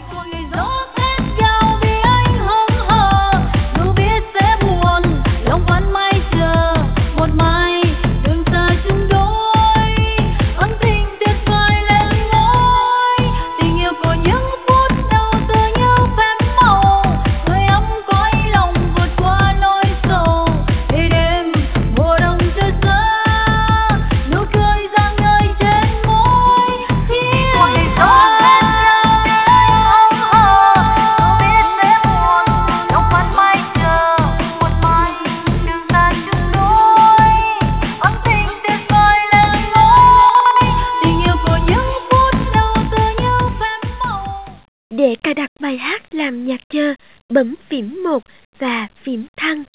Một ngày gió rét cao vì anh hững hờ, dù biết sẽ buồn, lòng vẫn mãi chờ một mai đường xa chung đôi. Ân tình tuyệt vời lên ngôi, tình yêu của những phút đầu tựa như phép màu, sưởi ấm cõi lòng vượt qua nỗi sầu. Về đêm mùa đông trời xa, nụ cười rạng ngời trên môi. Một ngày gió rét cao vì anh hững hờ, dù biết sẽ buồn, lòng vẫn mãi chờ một mai đường xa chung đôi. Ân tình tuyệt vời lên ngôi, tình yêu của những phút đầu tựa như phép màu. Để cài đặt bài hát làm nhạc chờ, bấm phím 1 và phím thăng.